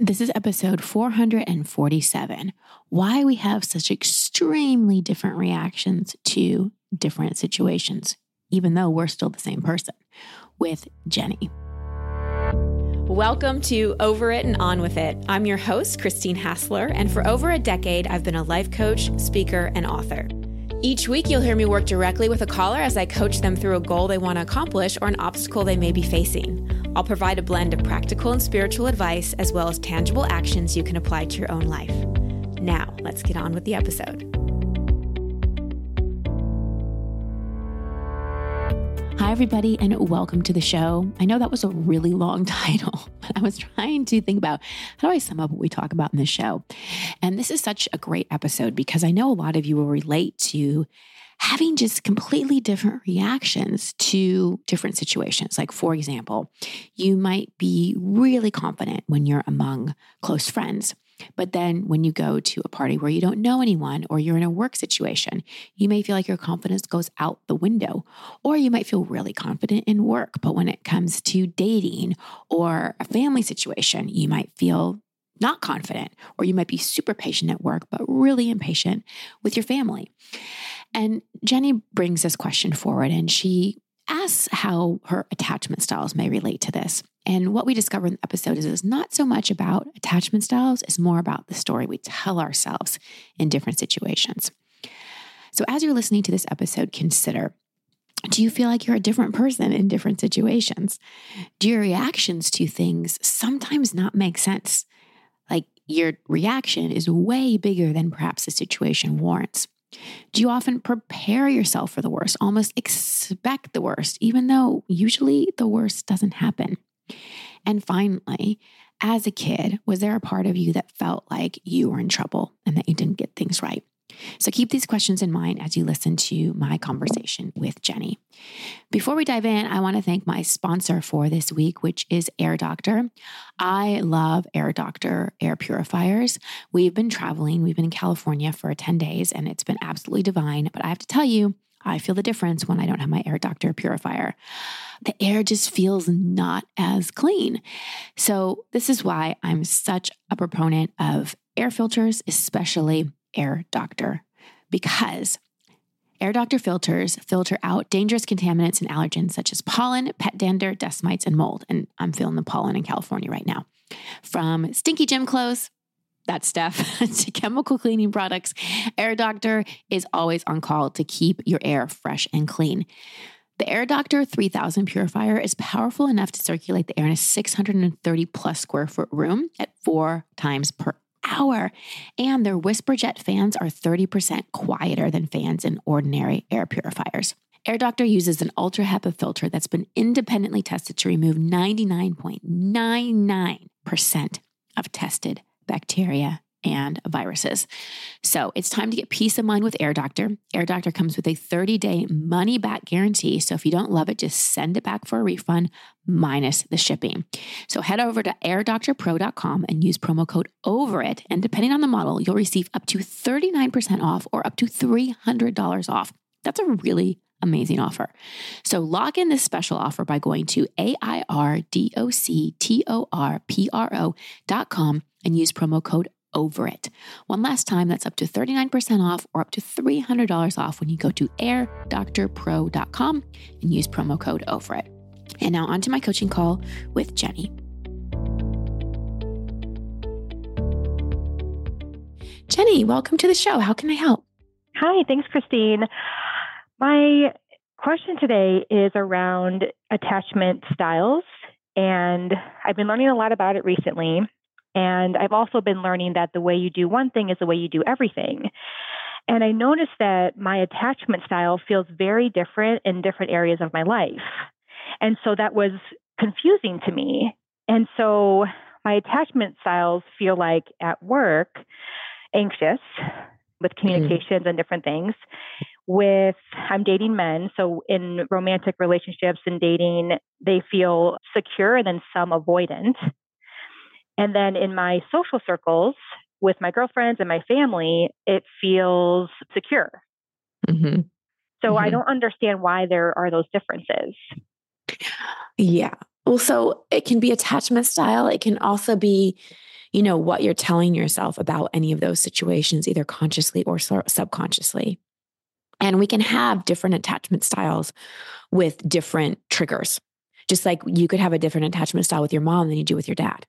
This is episode 447, why we have such extremely different reactions to different situations, even though we're still the same person, with Jenny. Welcome to Over It and On With It. I'm your host, Christine Hassler, and for over a decade, I've been a life coach, speaker, and author. Each week, you'll hear me work directly with a caller as I coach them through a goal they want to accomplish or an obstacle they may be facing. I'll provide a blend of practical and spiritual advice, as well as tangible actions you can apply to your own life. Now, let's get on with the episode. Hi, everybody, and welcome to the show. I know that was a really long title, but I was trying to think about how do I sum up what we talk about in this show? And this is such a great episode because I know a lot of you will relate to having just completely different reactions to different situations. Like, for example, you might be really confident when you're among close friends. But then when you go to a party where you don't know anyone or you're in a work situation, you may feel like your confidence goes out the window. Or you might feel really confident in work, but when it comes to dating or a family situation, you might feel not confident, or you might be super patient at work, but really impatient with your family. And Jenny brings this question forward, and she asks how her attachment styles may relate to this. And what we discover in the episode is it's not so much about attachment styles, it's more about the story we tell ourselves in different situations. So as you're listening to this episode, consider, do you feel like you're a different person in different situations? Do your reactions to things sometimes not make sense? Like your reaction is way bigger than perhaps the situation warrants. Do you often prepare yourself for the worst, almost expect the worst, even though usually the worst doesn't happen? And finally, as a kid, was there a part of you that felt like you were in trouble and that you didn't get things right? So keep these questions in mind as you listen to my conversation with Jenny. Before we dive in, I want to thank my sponsor for this week, which is Air Doctor. I love Air Doctor air purifiers. We've been traveling. We've been in California for 10 days, and it's been absolutely divine. But I have to tell you, I feel the difference when I don't have my Air Doctor purifier. The air just feels not as clean. So this is why I'm such a proponent of air filters, especially Air Doctor, because Air Doctor filters filter out dangerous contaminants and allergens such as pollen, pet dander, dust mites, and mold. And I'm feeling the pollen in California right now. From stinky gym clothes, that's Steph, to chemical cleaning products, Air Doctor is always on call to keep your air fresh and clean. The Air Doctor 3000 purifier is powerful enough to circulate the air in a 630 plus square foot room at 4 times per hour. And their WhisperJet fans are 30% quieter than fans in ordinary air purifiers. Air Doctor uses an ultra HEPA filter that's been independently tested to remove 99.99% of tested bacteria and viruses. So it's time to get peace of mind with Air Doctor. Air Doctor comes with a 30-day money-back guarantee. So if you don't love it, just send it back for a refund minus the shipping. So head over to airdoctorpro.com and use promo code OVERIT. And depending on the model, you'll receive up to 39% off or up to $300 off. That's a really amazing offer. So lock in this special offer by going to airdoctorpro.com and use promo code OVERIT. One last time, that's up to 39% off or up to $300 off when you go to airdoctorpro.com and use promo code OVERIT. And now on to my coaching call with Jenny. Jenny, welcome to the show. How can I help? Hi, thanks, Christine. My question today is around attachment styles, and I've been learning a lot about it recently. And I've also been learning that the way you do one thing is the way you do everything. And I noticed that my attachment style feels very different in different areas of my life. And so that was confusing to me. And so my attachment styles feel like at work, anxious with communications and different things. I'm dating men. So in romantic relationships and dating, they feel secure and then some avoidant. And then in my social circles with my girlfriends and my family, it feels secure. Mm-hmm. So I don't understand why there are those differences. Yeah. Well, so it can be attachment style. It can also be what you're telling yourself about any of those situations, either consciously or subconsciously. And we can have different attachment styles with different triggers. Just like you could have a different attachment style with your mom than you do with your dad.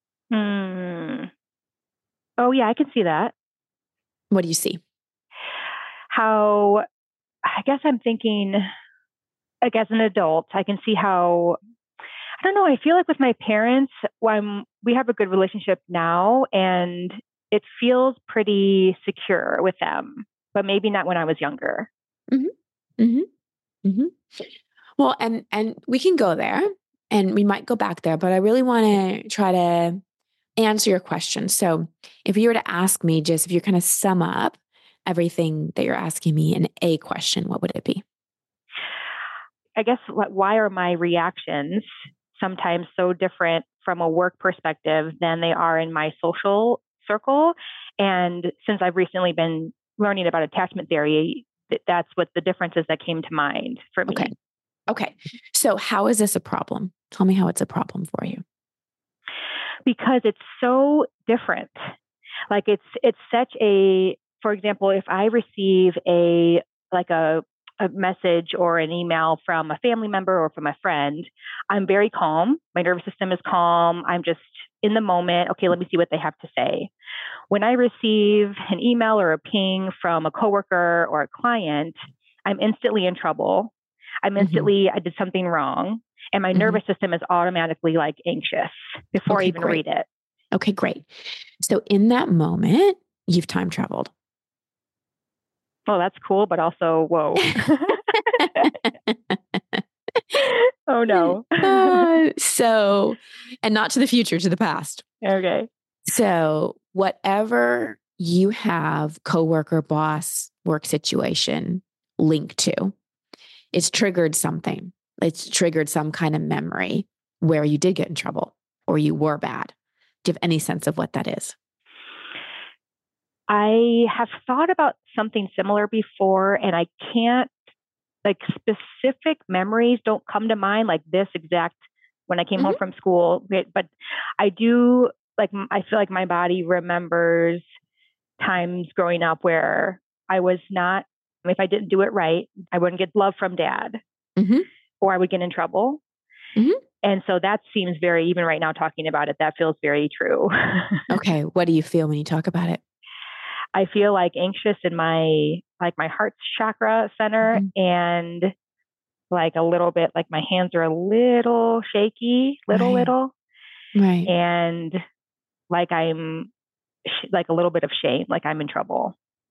Oh, yeah, I can see that. What do you see? How, I guess I'm thinking, like as an adult, I can see how, I don't know, I feel like with my parents, we have a good relationship now and it feels pretty secure with them, but maybe not when I was younger. Mm-hmm. Mm-hmm. Mm-hmm. Well, and we can go there and we might go back there, but I really want to try to answer your question. So if you were to ask me, just if you kind of sum up everything that you're asking me in a question, what would it be? I guess, why are my reactions sometimes so different from a work perspective than they are in my social circle? And since I've recently been learning about attachment theory, that's what the differences that came to mind for me. Okay. So how is this a problem? Tell me how it's a problem for you. Because it's so different. Like it's such a, for example, if I receive a message or an email from a family member or from a friend, I'm very calm. My nervous system is calm. I'm just in the moment. Okay, let me see what they have to say. When I receive an email or a ping from a coworker or a client, I'm instantly in trouble. I did something wrong. And my nervous system is automatically like anxious before I even read it. Okay, great. So in that moment, you've time traveled. Oh, that's cool, but also, whoa. Oh, no. And not to the future, to the past. Okay. So whatever you have coworker, boss, work situation linked to, it's triggered something. It's triggered some kind of memory where you did get in trouble or you were bad. Do you have any sense of what that is? I have thought about something similar before, and I can't, like, specific memories don't come to mind, like this exact when I came home from school. But I do, like, I feel like my body remembers times growing up where I was not, if I didn't do it right, I wouldn't get love from dad, or I would get in trouble. And so that seems very, even right now talking about it, that feels very true. Okay. What do you feel when you talk about it? I feel like anxious in my heart chakra center, and like a little bit, like my hands are a little shaky, little. Right. And like I'm like a little bit of shame, like I'm in trouble.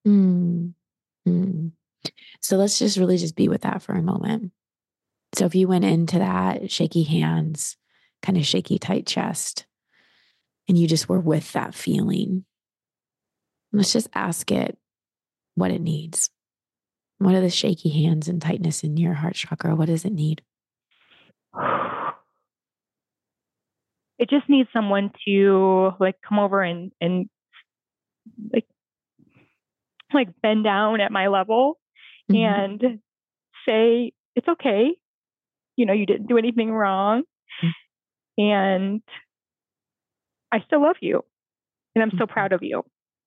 So let's just really just be with that for a moment. So if you went into that shaky hands, kind of shaky, tight chest, and you just were with that feeling, let's just ask it what it needs. What are the shaky hands and tightness in your heart chakra? What does it need? It just needs someone to like come over and like bend down at my level and say, it's okay. You know, you didn't do anything wrong. And I still love you. And I'm so proud of you.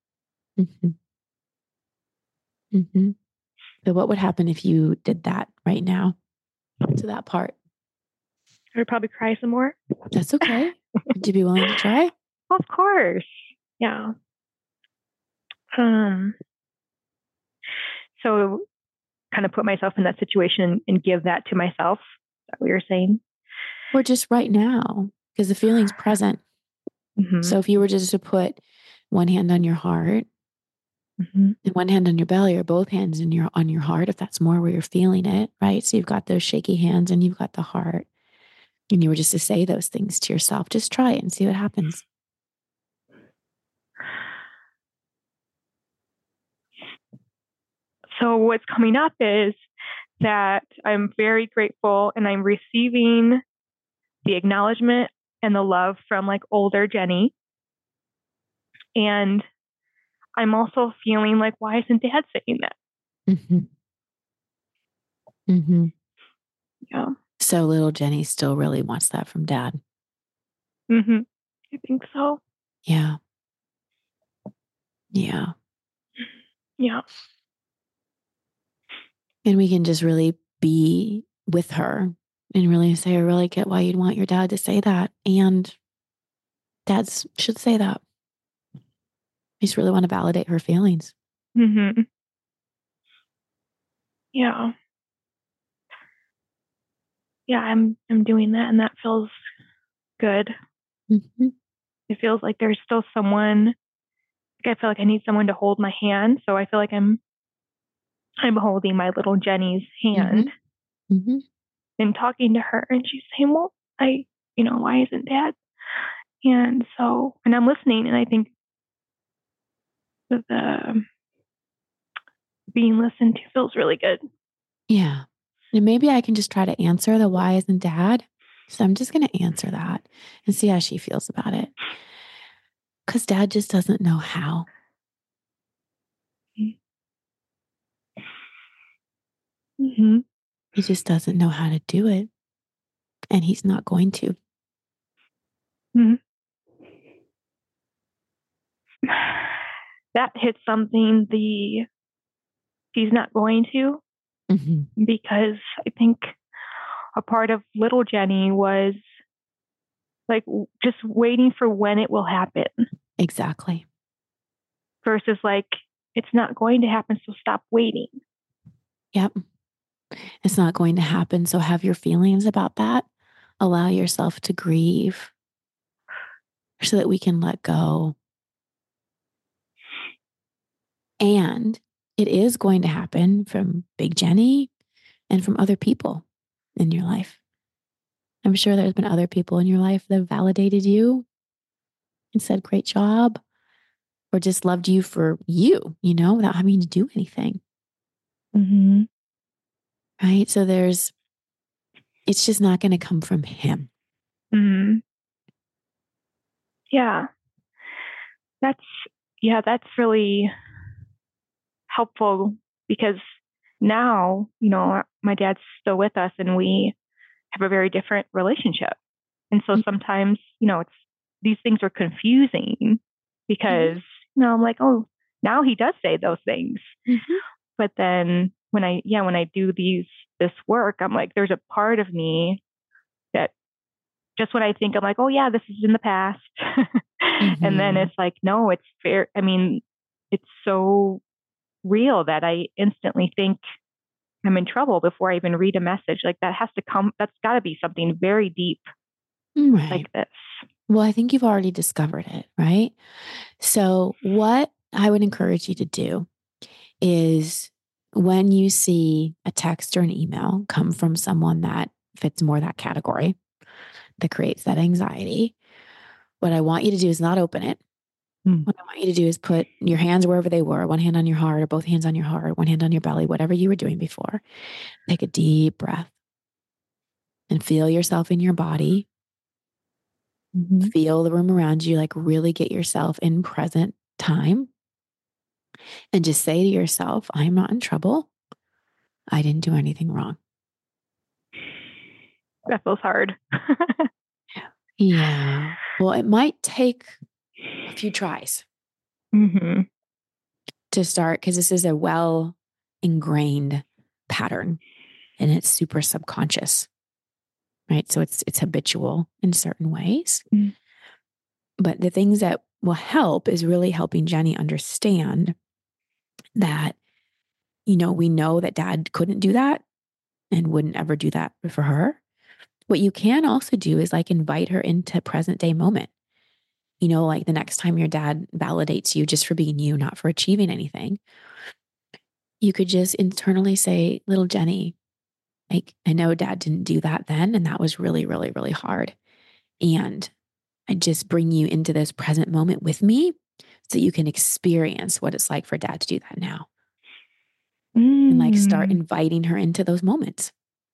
So what would happen if you did that right now to that part? I would probably cry some more. That's okay. Would you be willing to try? Of course. Yeah. So kind of put myself in that situation and give that to myself. Is that what you're saying? Or just right now, because the feeling's present. So if you were just to put one hand on your heart and one hand on your belly, or both hands on your heart, if that's more where you're feeling it, right? So you've got those shaky hands and you've got the heart, and you were just to say those things to yourself, just try it and see what happens. So what's coming up is that I'm very grateful and I'm receiving the acknowledgement and the love from like older Jenny. And I'm also feeling like, why isn't Dad saying that? Yeah. So little Jenny still really wants that from Dad. I think so. Yeah. Yeah. Yeah. And we can just really be with her and really say, I really get why you'd want your dad to say that. And dads should say that. I just really want to validate her feelings. Mm-hmm. Yeah. Yeah, I'm doing that, and that feels good. Mm-hmm. It feels like there's still someone. Like I feel like I need someone to hold my hand, so I feel like I'm holding my little Jenny's hand Mm-hmm. and talking to her, and she's saying, "Well, why isn't Dad?" And I'm listening, and I think that the being listened to feels really good. Yeah. And maybe I can just try to answer the why isn't Dad. So I'm just going to answer that and see how she feels about it. Because Dad just doesn't know how. Mm-hmm. He just doesn't know how to do it. And he's not going to. Mm-hmm. That hits something. He's not going to, because I think a part of little Jenny was like just waiting for when it will happen. Exactly. Versus like, it's not going to happen, so stop waiting. Yep. It's not going to happen. So have your feelings about that. Allow yourself to grieve so that we can let go. And it is going to happen from Big Jenny and from other people in your life. I'm sure there's been other people in your life that have validated you and said, great job, or just loved you for you, without having to do anything. Mm-hmm. Right. So it's just not going to come from him. Mm-hmm. Yeah. That's really helpful, because now, my dad's still with us and we have a very different relationship. And so sometimes, these things are confusing because, I'm like, oh, now he does say those things. Mm-hmm. But then when I do this work, I'm like, there's a part of me that just when I think, I'm like, oh yeah, this is in the past. And then it's like, no, it's fair. I mean, it's so real that I instantly think I'm in trouble before I even read a message. Like that's got to be something very deep, Right. like this. Well, I think you've already discovered it, right? So what I would encourage you to do is when you see a text or an email come from someone that fits more that category, that creates that anxiety, what I want you to do is not open it. What I want you to do is put your hands wherever they were, one hand on your heart or both hands on your heart, one hand on your belly, whatever you were doing before. Take a deep breath and feel yourself in your body. Mm-hmm. Feel the room around you, like really get yourself in present time and just say to yourself, I'm not in trouble. I didn't do anything wrong. That feels hard. Yeah. Well, it might take a few tries to start, because this is a well ingrained pattern and it's super subconscious, right? So it's habitual in certain ways. But the things that will help is really helping Jenny understand that, we know that Dad couldn't do that and wouldn't ever do that for her. What you can also do is like invite her into present day moment. Like the next time your dad validates you just for being you, not for achieving anything, you could just internally say, little Jenny, like, I know Dad didn't do that then. And that was really, really, really hard. And I just bring you into this present moment with me so you can experience what it's like for Dad to do that now. And like start inviting her into those moments.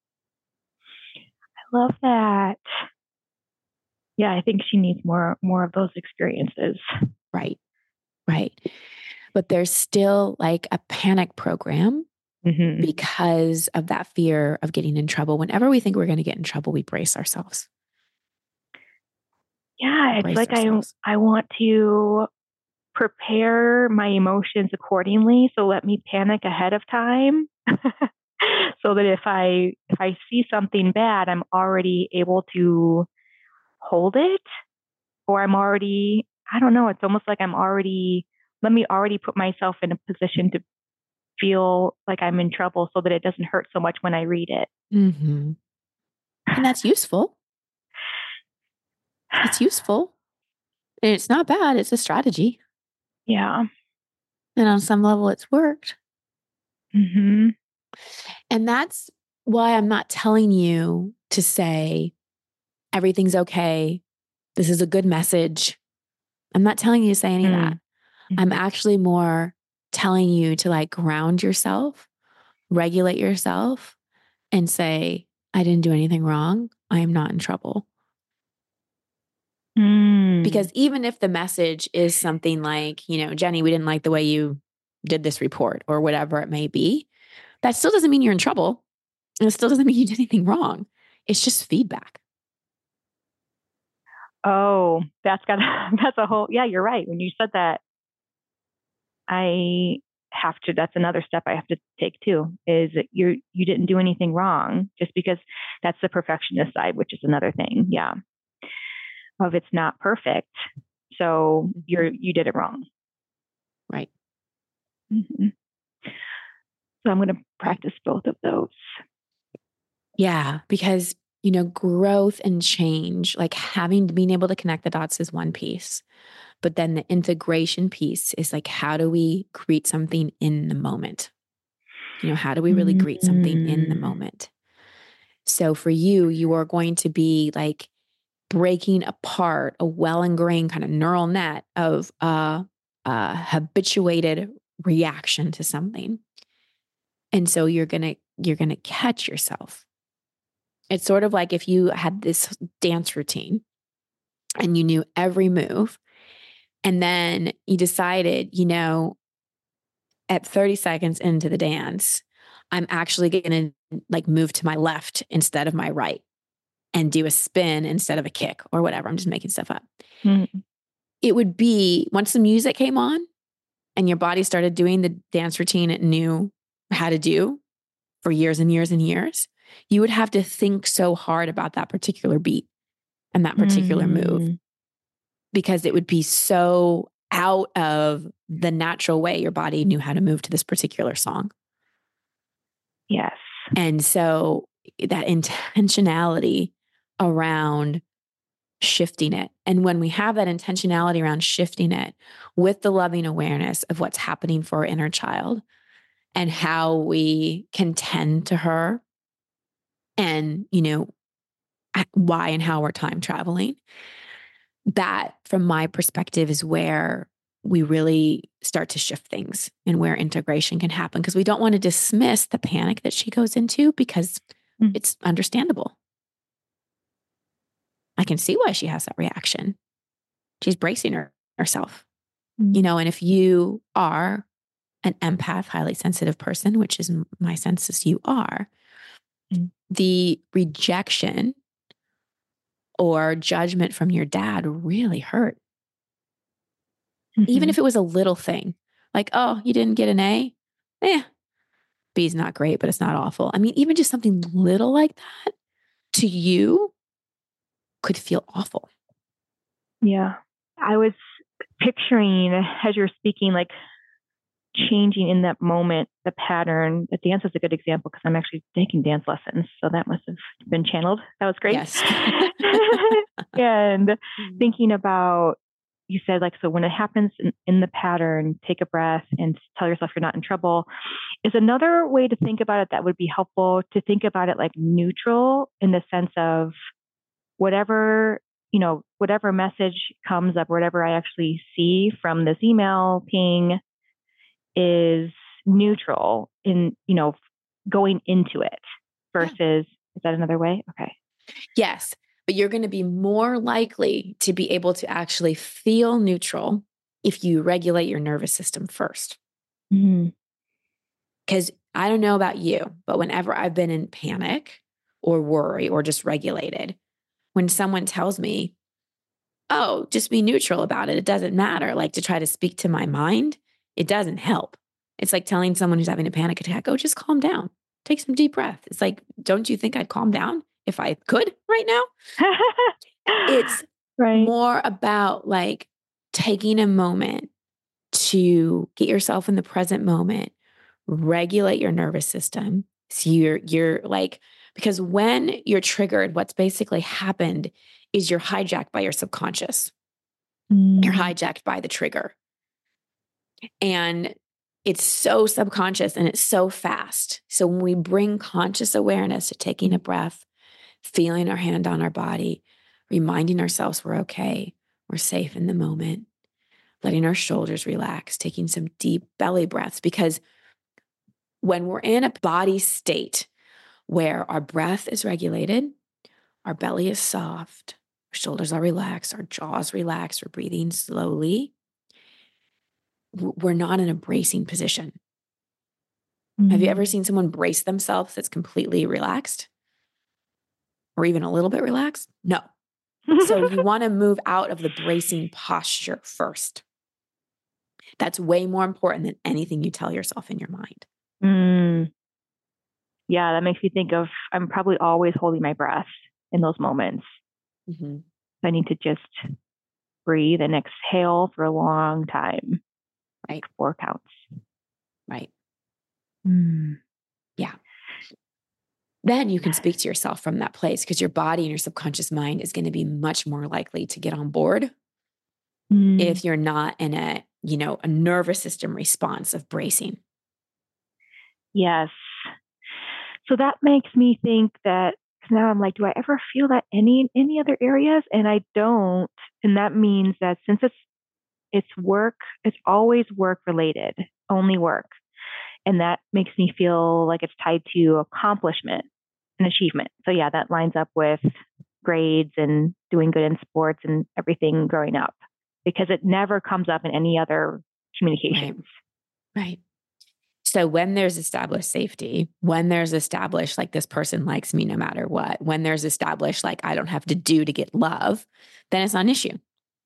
I love that. Yeah, I think she needs more of those experiences. Right. But there's still like a panic program because of that fear of getting in trouble. Whenever we think we're going to get in trouble, we brace ourselves. Yeah, it's brace like ourselves. I want to prepare my emotions accordingly. So let me panic ahead of time. So that if I see something bad, I'm already able to hold it, or I'm already, I don't know, it's almost like let me already put myself in a position to feel like I'm in trouble so that it doesn't hurt so much when I read it. Mm-hmm. And that's useful. It's useful. And it's not bad. It's a strategy. Yeah. And on some level, it's worked. Mm-hmm. And that's why I'm not telling you to say, everything's okay. This is a good message. I'm not telling you to say any of that. Mm-hmm. I'm actually more telling you to like ground yourself, regulate yourself, and say, I didn't do anything wrong. I am not in trouble. Because even if the message is something like, Jenny, we didn't like the way you did this report or whatever it may be, that still doesn't mean you're in trouble. And it still doesn't mean you did anything wrong. It's just feedback. Oh, that's a whole, yeah, you're right. When you said that, that's another step I have to take too, is that you didn't do anything wrong, just because that's the perfectionist side, which is another thing. Yeah. Of it's not perfect. So you did it wrong. Right. Mm-hmm. So I'm going to practice both of those. Yeah. Because, growth and change, like being able to connect the dots is one piece. But then the integration piece is like, how do we greet something in the moment? How do we really greet something in the moment? So for you, you are going to be like breaking apart a well-ingrained kind of neural net of a habituated reaction to something. And so you're going to catch yourself. It's sort of like if you had this dance routine and you knew every move, and then you decided, at 30 seconds into the dance, I'm actually going to like move to my left instead of my right and do a spin instead of a kick or whatever. I'm just making stuff up. Mm-hmm. It would be once the music came on and your body started doing the dance routine it knew how to do for years and years and years, you would have to think so hard about that particular beat and that particular move, because it would be so out of the natural way your body knew how to move to this particular song. Yes. And so that intentionality around shifting it. And when we have that intentionality around shifting it with the loving awareness of what's happening for our inner child and how we can tend to her and, why and how we're time traveling, that from my perspective is where we really start to shift things and where integration can happen, because we don't want to dismiss the panic that she goes into, because it's understandable. I can see why she has that reaction. She's bracing herself, and if you are an empath, highly sensitive person, which is my sense is you are, the rejection or judgment from your dad really hurt. Even if it was a little thing, like, oh, you didn't get an A? B's not great, but it's not awful. I mean, even just something little like that to you could feel awful. Yeah. I was picturing, as you're speaking, like changing in that moment, the pattern. The dance is a good example because I'm actually taking dance lessons. So that must have been channeled. That was great. Yes. And thinking about, you said like, so when it happens in the pattern, take a breath and tell yourself you're not in trouble, is another way to think about it that would be helpful, to think about it like neutral, in the sense of whatever message comes up, whatever I actually see from this email ping is neutral in, going into it versus, is that another way? Okay. Yes. But you're going to be more likely to be able to actually feel neutral if you regulate your nervous system first. Because I don't know about you, but whenever I've been in panic or worry or just regulated, when someone tells me, oh, just be neutral about it. It doesn't matter. Like to try to speak to my mind, it doesn't help. It's like telling someone who's having a panic attack, oh, just calm down. Take some deep breath. It's like, don't you think I'd calm down if I could right now? It's Right. more about like taking a moment to get yourself in the present moment, regulate your nervous system. So you're like, because when you're triggered, what's basically happened is you're hijacked by your subconscious. You're hijacked by the trigger. And it's so subconscious and it's so fast. So when we bring conscious awareness to taking a breath, feeling our hand on our body, reminding ourselves we're okay, we're safe in the moment, letting our shoulders relax, taking some deep belly breaths, because when we're in a body state where our breath is regulated, our belly is soft, our shoulders are relaxed, our jaws relaxed, we're breathing slowly, we're not in a bracing position. Have you ever seen someone brace themselves that's completely relaxed? Or even a little bit relaxed? No. So you want to move out of the bracing posture first. That's way more important than anything you tell yourself in your mind. Yeah, that makes me think of, I'm probably always holding my breath in those moments. Mm-hmm. I need to just breathe and exhale for a long time. Right. 4 counts. Right. Yeah. Then you can speak to yourself from that place because your body and your subconscious mind is going to be much more likely to get on board if you're not in a nervous system response of bracing. Yes. So that makes me think that, because now I'm like, do I ever feel that in any other areas? And I don't. And that means that since it's work, it's always work related, only work. And that makes me feel like it's tied to accomplishment and achievement. So yeah, that lines up with grades and doing good in sports and everything growing up, because it never comes up in any other communications. Right. So when there's established safety, when there's established like this person likes me no matter what, when there's established like I don't have to do to get love, then it's not an issue.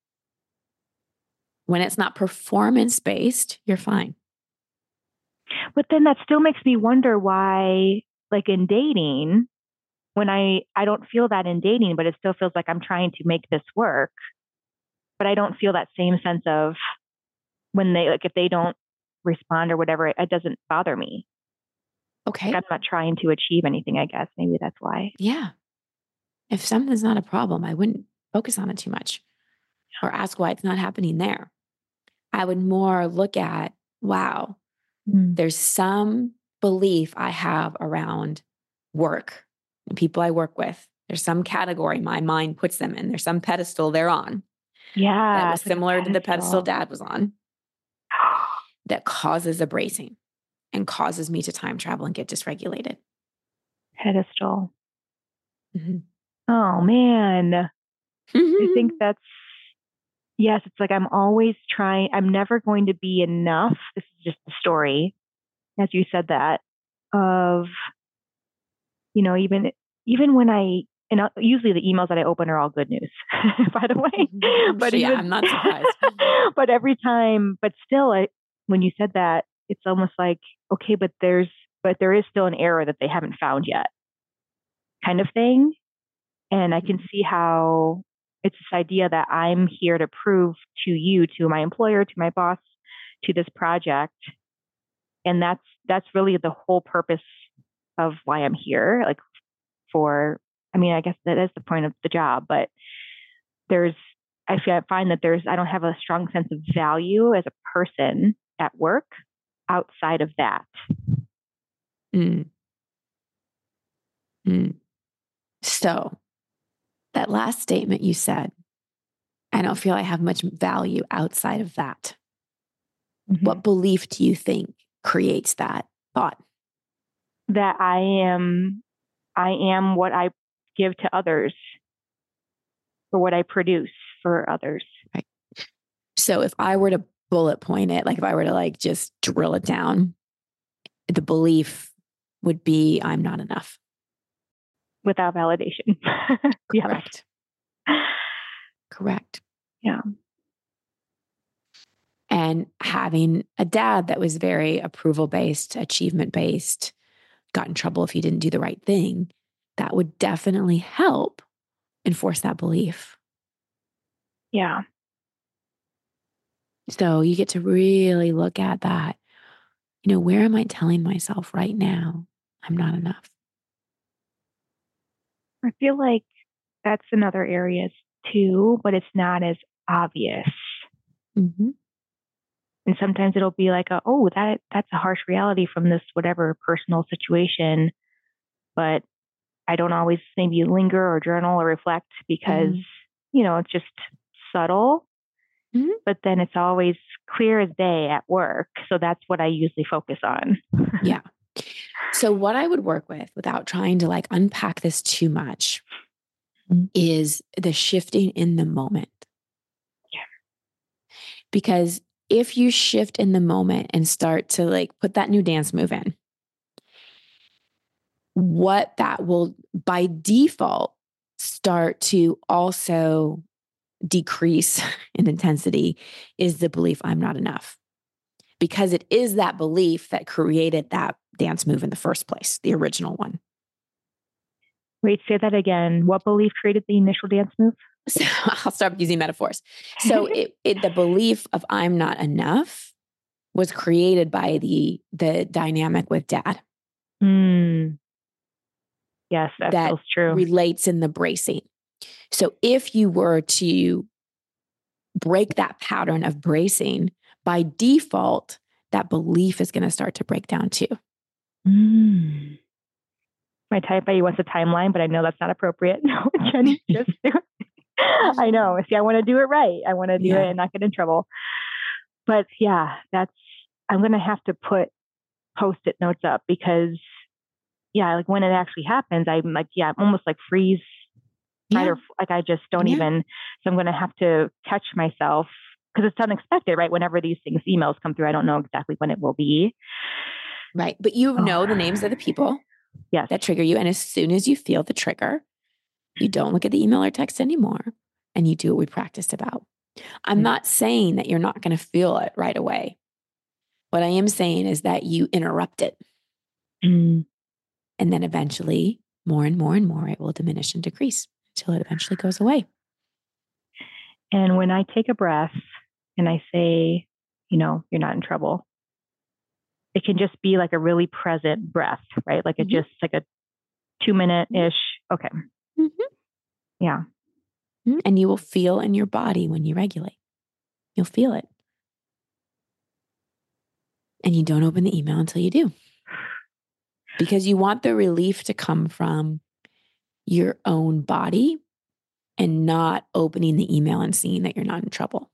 When it's not performance-based, you're fine. But then that still makes me wonder why, like in dating, when I don't feel that in dating, but it still feels like I'm trying to make this work, but I don't feel that same sense of when they, like if they don't respond or whatever, it doesn't bother me. Okay. I'm not trying to achieve anything, I guess. Maybe that's why. Yeah. If something's not a problem, I wouldn't focus on it too much or ask why it's not happening there. I would more look at, wow, there's some belief I have around work and people I work with. There's some category my mind puts them in. There's some pedestal they're on. Yeah. That was similar to the pedestal Dad was on that causes a bracing and causes me to time travel and get dysregulated. Pedestal. Mm-hmm. Oh, man. I think that's, yes, it's like I'm always trying. I'm never going to be enough. This is just the story, as you said that, of, even when and usually the emails that I open are all good news, by the way. But yeah, I'm not surprised. But every time, but still, when you said that, it's almost like, okay, but there is still an error that they haven't found yet, kind of thing. And I can see how it's this idea that I'm here to prove to you, to my employer, to my boss, to this project. And that's really the whole purpose of why I'm here. Like I guess that is the point of the job, but I find that I don't have a strong sense of value as a person at work outside of that. So that last statement you said, I don't feel I have much value outside of that. Mm-hmm. What belief do you think creates that thought? That I am what I give to others, or what I produce for others. Right. So if I were to bullet point it, like if I were to like just drill it down, the belief would be I'm not enough. Without validation. Correct. Correct. Yeah. And having a dad that was very approval-based, achievement-based, got in trouble if you didn't do the right thing, that would definitely help enforce that belief. Yeah. So you get to really look at that. Where am I telling myself right now I'm not enough? I feel like that's in other areas too, but it's not as obvious. Mm-hmm. And sometimes it'll be like, that's a harsh reality from this whatever personal situation, but I don't always maybe linger or journal or reflect because, it's just subtle. Mm-hmm. But then it's always clear as day at work. So that's what I usually focus on. Yeah. So what I would work with, without trying to unpack this too much, is the shifting in the moment. Yeah. Because if you shift in the moment and start to put that new dance move in, what that will by default start to also decrease in intensity is the belief I'm not enough. Because it is that belief that created that dance move in the first place, the original one. Wait, say that again. What belief created the initial dance move? So I'll start using metaphors. So the belief of I'm not enough was created by the dynamic with dad. Yes, that feels true. Relates in the bracing. So if you were to break that pattern of bracing, by default, that belief is going to start to break down too. My type A wants a timeline, but I know that's not appropriate. No, Jenny, just do it. I know. See, I want to do it right. I want to do it and not get in trouble. But yeah, I'm going to have to put Post-it notes up because, when it actually happens, I'm almost freeze. Right? Or I just don't even. So I'm going to have to catch myself because it's unexpected, right? Whenever these emails come through, I don't know exactly when it will be. Right. But know the names of the people that trigger you. And as soon as you feel the trigger, you don't look at the email or text anymore and you do what we practiced about. I'm not saying that you're not going to feel it right away. What I am saying is that you interrupt it. And then eventually, more and more and more, it will diminish and decrease until it eventually goes away. And when I take a breath and I say, you're not in trouble, it can just be a really present breath, right? It just a 2-minute-ish. Okay. Yeah. And you will feel in your body when you regulate. You'll feel it. And you don't open the email until you do. Because you want the relief to come from your own body and not opening the email and seeing that you're not in trouble.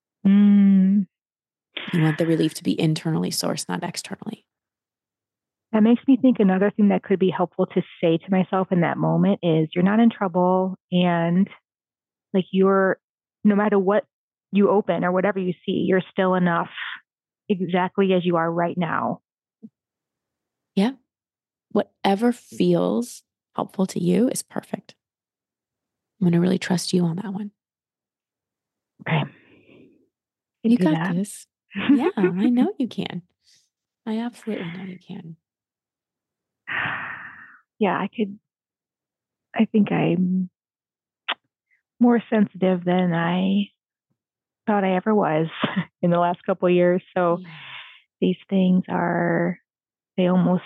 You want the relief to be internally sourced, not externally. That makes me think another thing that could be helpful to say to myself in that moment is you're not in trouble and you're, no matter what you open or whatever you see, you're still enough exactly as you are right now. Yeah. Whatever feels helpful to you is perfect. I'm going to really trust you on that one. Okay. You got this. Yeah, I know you can. I absolutely know you can. Yeah, I think I'm more sensitive than I thought I ever was in the last couple of years. So these things they almost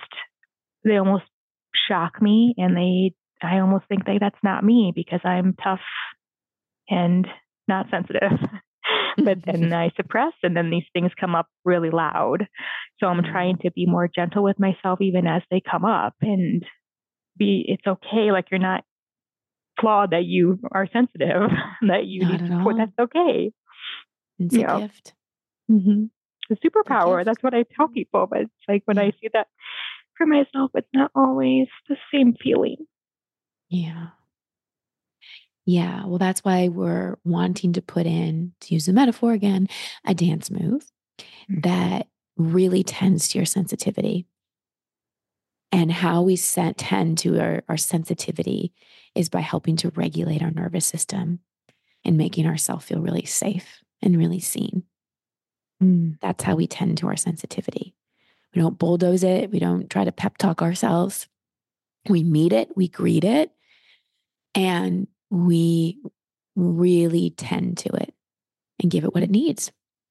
shock me, and I almost think that's not me because I'm tough and not sensitive. But then I suppress, and then these things come up really loud. So I'm trying to be more gentle with myself even as they come up, and it's okay. You're not flawed that you are sensitive, that you need support. That's okay. It's a gift. A superpower. That's what I tell people. But it's when I see that for myself, it's not always the same feeling. Yeah. Yeah. Well, that's why we're wanting to put in, to use the metaphor again, a dance move that really tends to your sensitivity. And how we tend to our sensitivity is by helping to regulate our nervous system and making ourselves feel really safe and really seen. That's how we tend to our sensitivity. We don't bulldoze it. We don't try to pep talk ourselves. We meet it, we greet it, and we really tend to it and give it what it needs.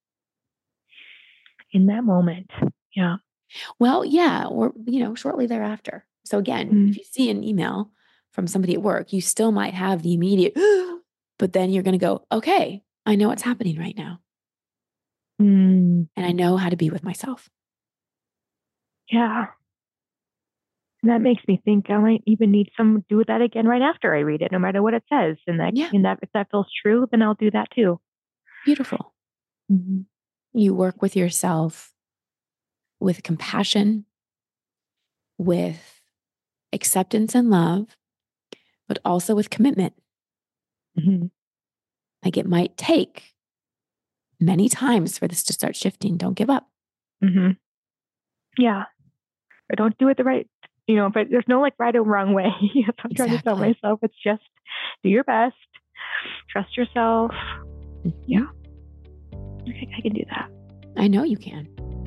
In that moment. Yeah. Well, yeah. Or, shortly thereafter. So again, if you see an email from somebody at work, you still might have the immediate, but then you're going to go, okay, I know what's happening right now. And I know how to be with myself. Yeah. And that makes me think I might even need someone to do that again right after I read it, no matter what it says. And if that feels true, then I'll do that too. Beautiful. Mm-hmm. You work with yourself with compassion, with acceptance and love, but also with commitment. Mm-hmm. Like it might take many times for this to start shifting. Don't give up. Mm-hmm. Yeah. I don't do it the right, but there's no right or wrong way. I'm trying to tell myself it's just do your best, trust yourself. Mm-hmm. Yeah. Okay, I can do that. I know you can.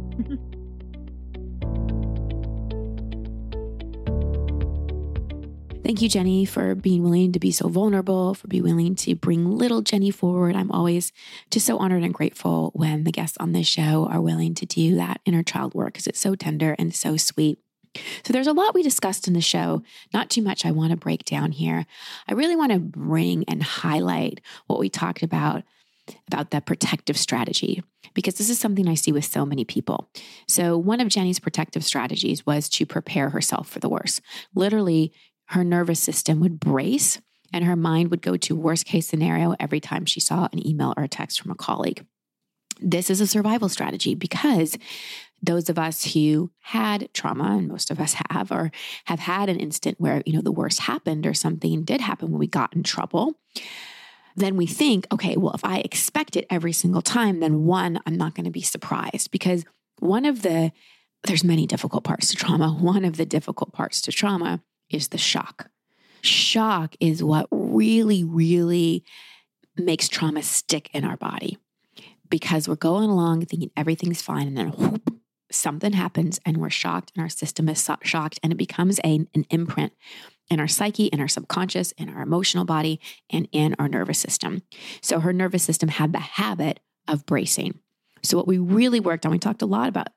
Thank you, Jenny, for being willing to be so vulnerable, for being willing to bring little Jenny forward. I'm always just so honored and grateful when the guests on this show are willing to do that inner child work because it's so tender and so sweet. So there's a lot we discussed in the show, not too much I want to break down here. I really want to bring and highlight what we talked about that protective strategy, because this is something I see with so many people. So one of Jenny's protective strategies was to prepare herself for the worst. Literally, her nervous system would brace and her mind would go to worst case scenario every time she saw an email or a text from a colleague. This is a survival strategy because those of us who had trauma, and most of us have, or have had an instant where, the worst happened or something did happen when we got in trouble, then we think, okay, well, if I expect it every single time, then one, I'm not going to be surprised because there's many difficult parts to trauma. One of the difficult parts to trauma is the shock. Shock is what really, really makes trauma stick in our body because we're going along thinking everything's fine and then whoop, something happens and we're shocked and our system is shocked and it becomes an imprint in our psyche, in our subconscious, in our emotional body, and in our nervous system. So her nervous system had the habit of bracing. So what we really worked on, we talked about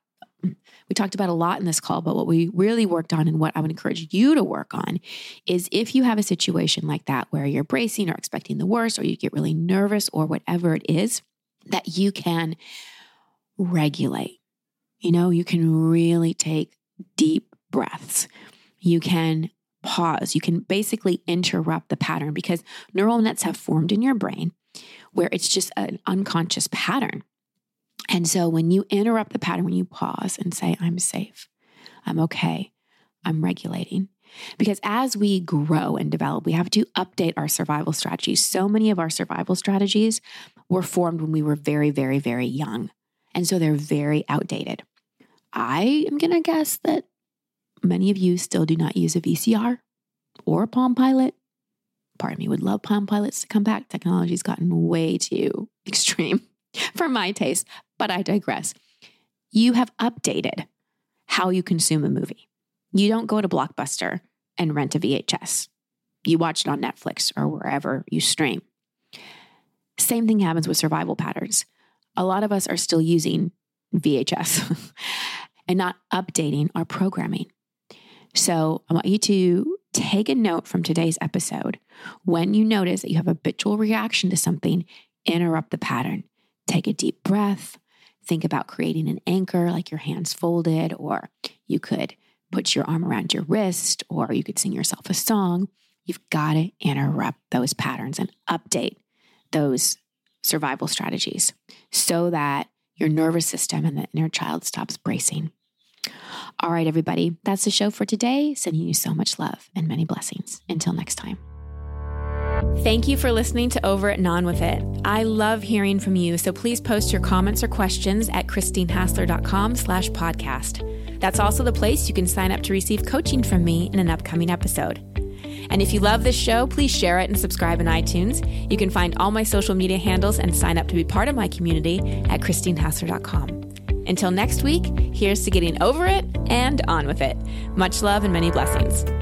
a lot in this call, but what we really worked on and what I would encourage you to work on is if you have a situation like that where you're bracing or expecting the worst, or you get really nervous or whatever it is, that you can regulate. You can really take deep breaths. You can pause. You can basically interrupt the pattern because neural nets have formed in your brain where it's just an unconscious pattern. And so when you interrupt the pattern, when you pause and say, I'm safe, I'm okay, I'm regulating. Because as we grow and develop, we have to update our survival strategies. So many of our survival strategies were formed when we were very, very, very young. And so they're very outdated. I am going to guess that many of you still do not use a VCR or a Palm Pilot. Part of me would love Palm Pilots to come back. Technology's gotten way too extreme for my taste, but I digress. You have updated how you consume a movie. You don't go to Blockbuster and rent a VHS. You watch it on Netflix or wherever you stream. Same thing happens with survival patterns. A lot of us are still using VHS and not updating our programming. So I want you to take a note from today's episode. When you notice that you have a habitual reaction to something, interrupt the pattern. Take a deep breath. Think about creating an anchor, like your hands folded, or you could put your arm around your wrist, or you could sing yourself a song. You've got to interrupt those patterns and update those survival strategies so that your nervous system and the inner child stops bracing. All right, everybody, that's the show for today. Sending you so much love and many blessings. Until next time. Thank you for listening to Over It and On With It. I love hearing from you, so please post your comments or questions at christinehassler.com/podcast. That's also the place you can sign up to receive coaching from me in an upcoming episode. And if you love this show, please share it and subscribe in iTunes. You can find all my social media handles and sign up to be part of my community at christinehassler.com. Until next week, here's to getting over it and on with it. Much love and many blessings.